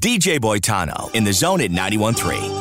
DJ Boitano in the Zone at 91.3.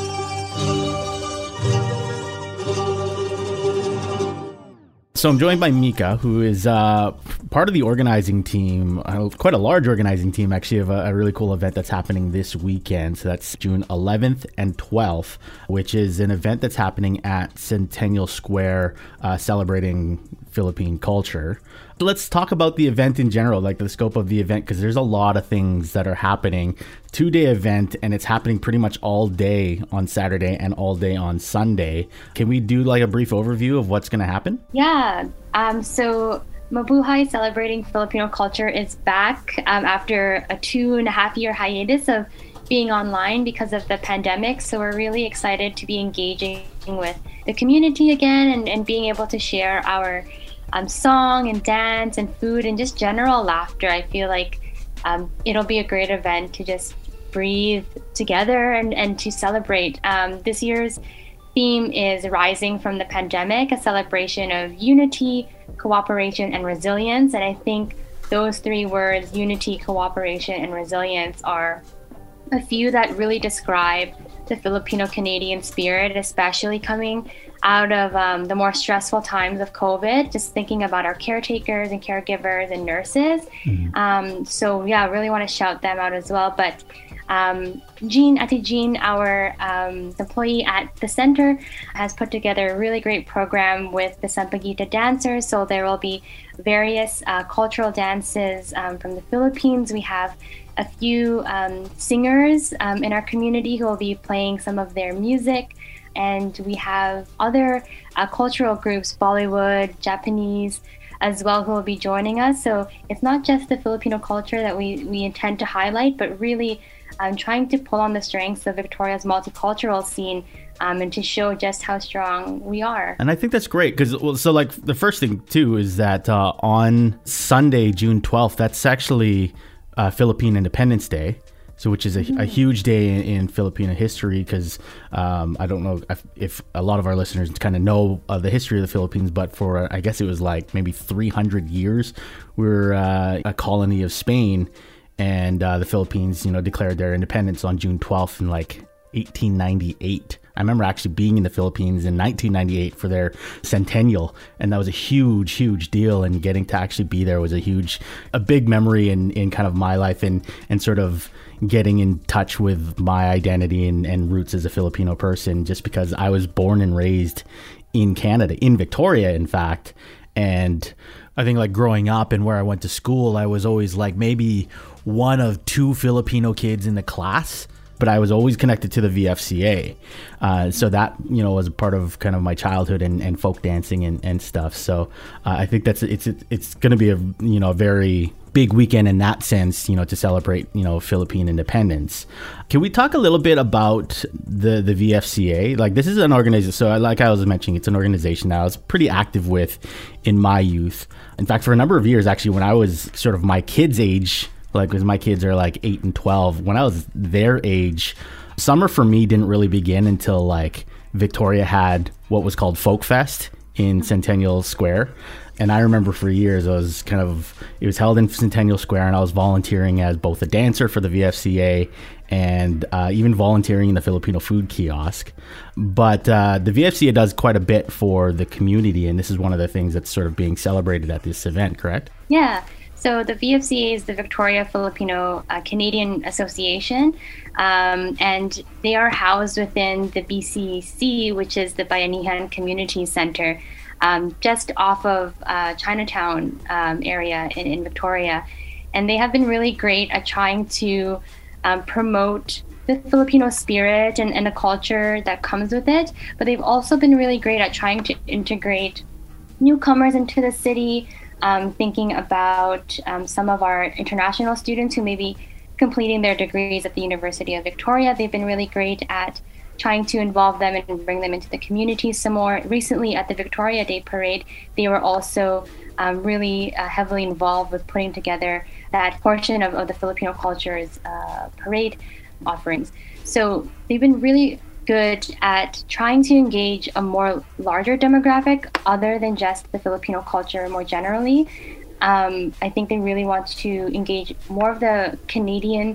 So I'm joined by Mika, who is part of the organizing team, quite a large organizing team, actually, of a really cool event that's happening this weekend. So that's June 11th and 12th, which is an event that's happening at Centennial Square, celebrating Philippine culture. Let's talk about the event in general, like the scope of the event, because there's a lot of things that are happening. 2-day event, and it's happening pretty much all day on Saturday and all day on Sunday. Can we do like a brief overview of what's going to happen? Yeah. So Mabuhay Celebrating Filipino Culture is back after a 2.5-year hiatus of being online because of the pandemic. So we're really excited to be engaging with the community again and being able to share our song and dance and food and just general laughter. I feel like it'll be a great event to just breathe together and to celebrate. This year's theme is Rising from the Pandemic, a celebration of unity, cooperation, and resilience. And I think those 3 words, unity, cooperation, and resilience, are a few that really describe the Filipino-Canadian spirit, especially coming out of the more stressful times of COVID, just thinking about our caretakers and caregivers and nurses. So yeah, I really want to shout them out as well. But Ate Jean, our employee at the center, has put together a really great program with the Sampaguita dancers. So there will be various cultural dances from the Philippines. We have a few singers in our community who will be playing some of their music. And we have other cultural groups, Bollywood, Japanese, as well, who will be joining us. So it's not just the Filipino culture that we intend to highlight, but really trying to pull on the strengths of Victoria's multicultural scene and to show just how strong we are. And I think that's great because, so like the first thing too is that on Sunday, June 12th, that's actually Philippine Independence Day. So, which is a huge day in Filipino history because I don't know if a lot of our listeners kind of know the history of the Philippines, but for I guess it was like maybe 300 years, we're a colony of Spain, and the Philippines, declared their independence on June 12th in like 1898. I remember actually being in the Philippines in 1998 for their centennial, and that was a huge, huge deal. And getting to actually be there was a big memory in kind of my life and sort of getting in touch with my identity and roots as a Filipino person, just because I was born and raised in Canada, in Victoria, in fact. And I think like growing up and where I went to school, I was always like maybe one of 2 Filipino kids in the class, but I was always connected to the VFCA. So that, was a part of kind of my childhood and folk dancing and stuff. So I think it's going to be a very big weekend in that sense, to celebrate, Philippine independence. Can we talk a little bit about the VFCA? Like, this is an organization. So like I was mentioning, it's an organization that I was pretty active with in my youth. In fact, for a number of years, actually, when I was sort of my kids' age, like, because my kids are like 8 and 12, when I was their age, summer for me didn't really begin until like Victoria had what was called Folk Fest in Centennial Square. And I remember for years, it was held in Centennial Square, and I was volunteering as both a dancer for the VFCA and even volunteering in the Filipino food kiosk. But the VFCA does quite a bit for the community, and this is one of the things that's sort of being celebrated at this event, correct? Yeah. So the VFCA is the Victoria Filipino Canadian Association, and they are housed within the BCC, which is the Bayanihan Community Center, just off of Chinatown area in Victoria. And they have been really great at trying to promote the Filipino spirit and the culture that comes with it. But they've also been really great at trying to integrate newcomers into the city, thinking about some of our international students who may be completing their degrees at the University of Victoria. They've been really great at trying to involve them and bring them into the community some more. Recently at the Victoria Day Parade, they were also really heavily involved with putting together that portion of the Filipino culture's parade offerings. So they've been really good at trying to engage a more larger demographic other than just the Filipino culture more generally. I think they really want to engage more of the Canadian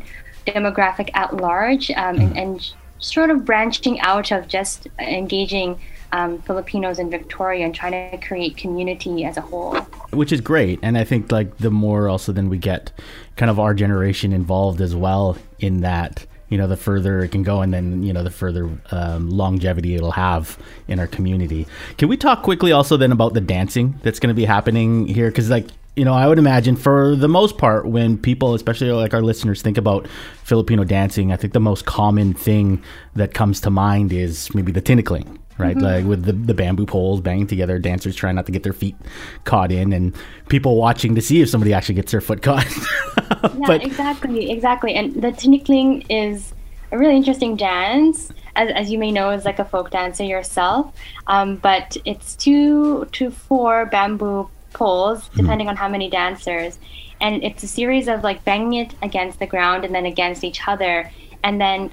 demographic at large, and sort of branching out of just engaging Filipinos in Victoria and trying to create community as a whole. Which is great. And I think like the more also then we get kind of our generation involved as well in that, the further it can go, and then, the further longevity it'll have in our community. Can we talk quickly also then about the dancing that's going to be happening here? Because I would imagine for the most part, when people, especially like our listeners, think about Filipino dancing, I think the most common thing that comes to mind is maybe the tinikling, right? Mm-hmm. Like with the bamboo poles banging together, dancers trying not to get their feet caught in, and people watching to see if somebody actually gets their foot caught. Yeah, exactly. And the tinikling is a really interesting dance. As you may know, is like a folk dancer yourself, but it's 2 to 4 bamboo poles, depending on how many dancers, and it's a series of like banging it against the ground and then against each other, and then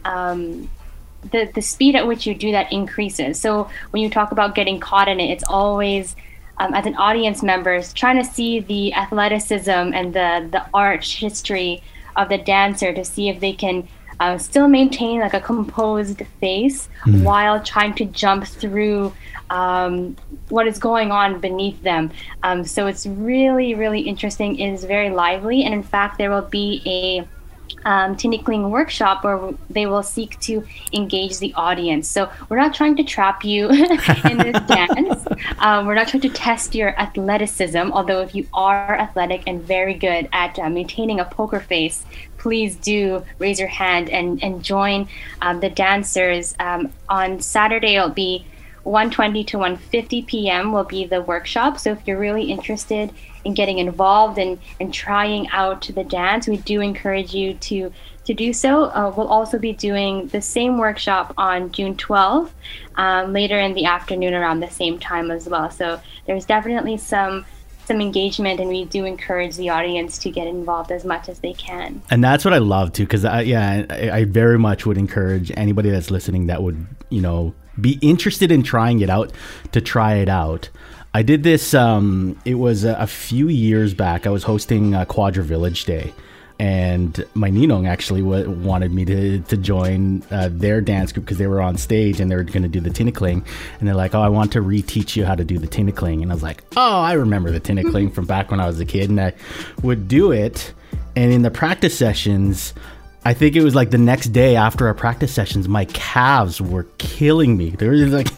the speed at which you do that increases. So when you talk about getting caught in it, it's always as an audience member trying to see the athleticism and the art history of the dancer to see if they can still maintain like a composed face while trying to jump through what is going on beneath them. So it's really, really interesting. It is very lively. And in fact, there will be a tinikling workshop where they will seek to engage the audience. So we're not trying to trap you in this dance. We're not trying to test your athleticism, although if you are athletic and very good at maintaining a poker face, please do raise your hand and join the dancers. On Saturday, it'll be 1:20 to 1:50 p.m. will be the workshop. So if you're really interested in getting involved and trying out the dance, we do encourage you to do so. We'll also be doing the same workshop on June 12th, later in the afternoon around the same time as well. So there's definitely some engagement, and we do encourage the audience to get involved as much as they can. And that's what I love too, because I very much would encourage anybody that's listening that would, be interested in trying it out to try it out. I did this, it was a few years back. I was hosting Quadra Village Day, and my ninong actually wanted me to join their dance group because they were on stage and they were going to do the tinikling. And they're like, I want to reteach you how to do the tinikling. And I was like, I remember the tinikling from back when I was a kid, and I would do it. And in the practice sessions, I think it was like the next day after our practice sessions, my calves were killing me. They were like,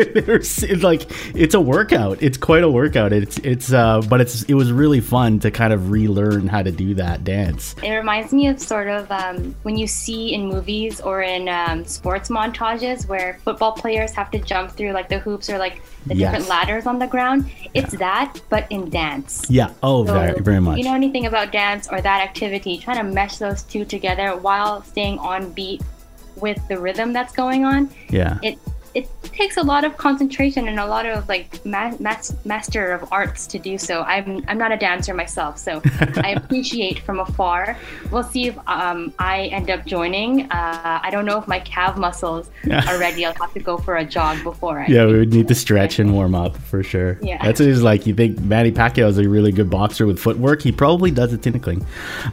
it's a workout. It's quite a workout. But it was really fun to kind of relearn how to do that dance. It reminds me of sort of when you see in movies or in sports montages where football players have to jump through like the hoops or like the different ladders on the ground. It's that, but in dance. Yeah. Oh, so very, very much. If you know anything about dance or that activity, trying to mesh those two together while staying on beat with the rhythm that's going on. Yeah. It takes a lot of concentration and a lot of like master of arts to do so. I'm not a dancer myself, so I appreciate from afar. We'll see if I end up joining. I don't know if my calf muscles are ready. I'll have to go for a jog before. We would need to stretch and warm up for sure. Yeah, that's just like you think Manny Pacquiao is a really good boxer with footwork. He probably does the tinikling.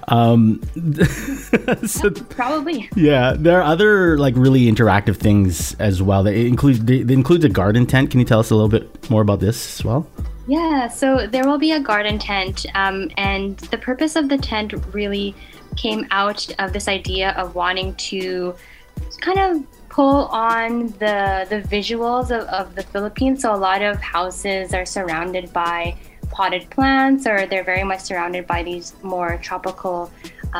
Probably. Yeah, there are other like really interactive things as well. That includes a garden tent. Can you tell us a little bit more about this as well? Yeah, so there will be a garden tent, and the purpose of the tent really came out of this idea of wanting to kind of pull on the visuals of the Philippines. So a lot of houses are surrounded by potted plants, or they're very much surrounded by these more tropical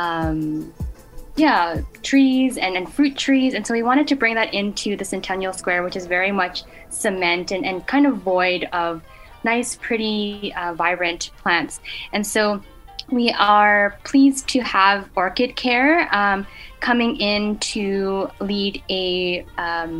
trees and fruit trees. And so we wanted to bring that into the Centennial Square, which is very much cement and kind of void of nice, pretty, vibrant plants. And so we are pleased to have Orchid Care coming in to lead a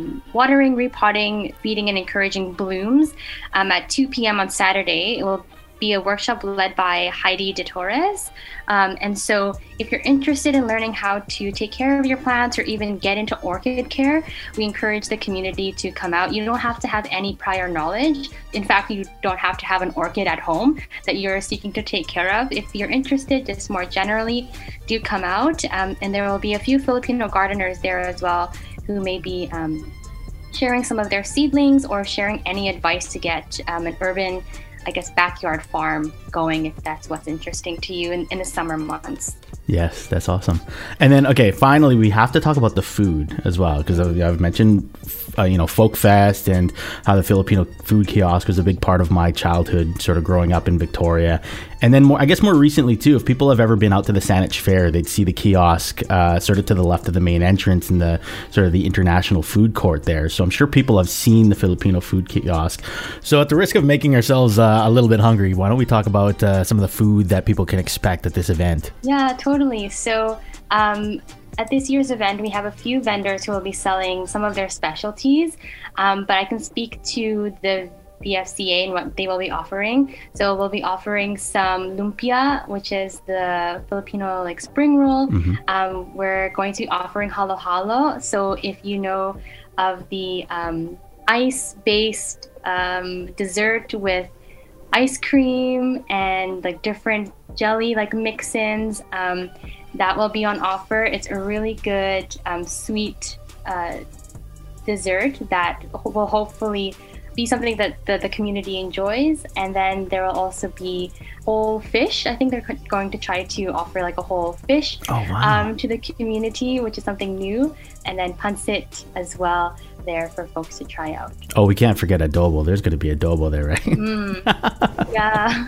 watering, repotting, feeding, and encouraging blooms at 2 p.m. on Saturday. It will be a workshop led by Heidi de Torres. And so if you're interested in learning how to take care of your plants or even get into orchid care, we encourage the community to come out. You don't have to have any prior knowledge. In fact, you don't have to have an orchid at home that you're seeking to take care of. If you're interested, just more generally, do come out. And there will be a few Filipino gardeners there as well who may be sharing some of their seedlings or sharing any advice to get an urban, backyard farm going if that's what's interesting to you in the summer months. Yes, that's awesome. And then, okay, finally, we have to talk about the food as well, because I've mentioned, Folk Fest and how the Filipino food kiosk was a big part of my childhood, sort of growing up in Victoria. And then more recently too, if people have ever been out to the Saanich Fair, they'd see the kiosk sort of to the left of the main entrance in the sort of the international food court there. So I'm sure people have seen the Filipino food kiosk. So at the risk of making ourselves a little bit hungry, why don't we talk about some of the food that people can expect at this event? Yeah, totally. So at this year's event, we have a few vendors who will be selling some of their specialties, but I can speak to the BFCA and what they will be offering. So we'll be offering some lumpia, which is the Filipino spring roll. Mm-hmm. We're going to be offering halo-halo. So if you know of the ice-based dessert with ice cream and different jelly mix-ins, that will be on offer. It's a really good sweet dessert that will hopefully be something that the community enjoys. And then there will also be whole fish. I think they're going to try to offer a whole fish to the community, which is something new. And then pancit as well there for folks to try out. Oh, we can't forget adobo. There's going to be adobo there, right? Yeah.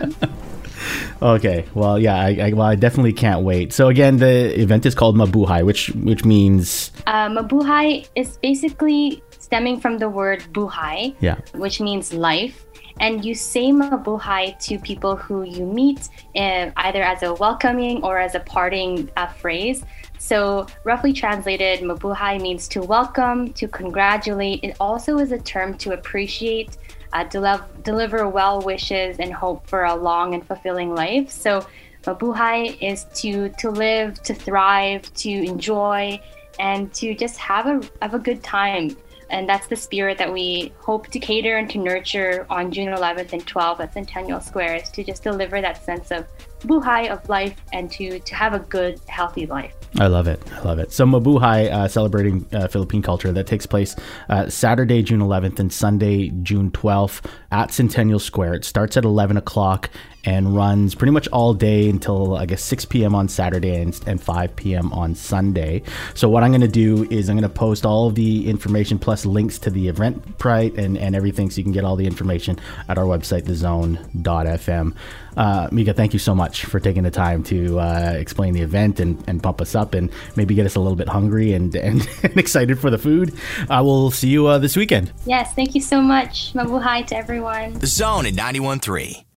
Okay. Well, yeah, I definitely can't wait. So again, the event is called Mabuhay, which means... Mabuhay is basically stemming from the word buhay, which means life. And you say mabuhay to people who you meet, either as a welcoming or as a parting phrase. So roughly translated, mabuhay means to welcome, to congratulate. It also is a term to appreciate, deliver well wishes and hope for a long and fulfilling life. So mabuhay is to live, to thrive, to enjoy, and to just have a good time. And that's the spirit that we hope to cater and to nurture on June 11th and 12th at Centennial Square, is to just deliver that sense of buhay, of life, and to have a good, healthy life. I love it. So Mabuhay, celebrating Philippine culture, that takes place Saturday, June 11th and Sunday, June 12th at Centennial Square. It starts at 11 o'clock and runs pretty much all day until 6 p.m. on Saturday and 5 p.m. on Sunday. So what I'm going to do is I'm going to post all of the information plus links to the Eventbrite and everything, so you can get all the information at our website, thezone.fm. Mika, thank you so much for taking the time to explain the event and pump us up and maybe get us a little bit hungry and excited for the food. We'll see you this weekend. Yes, thank you so much. Mabuhay to everyone. The Zone at 91.3.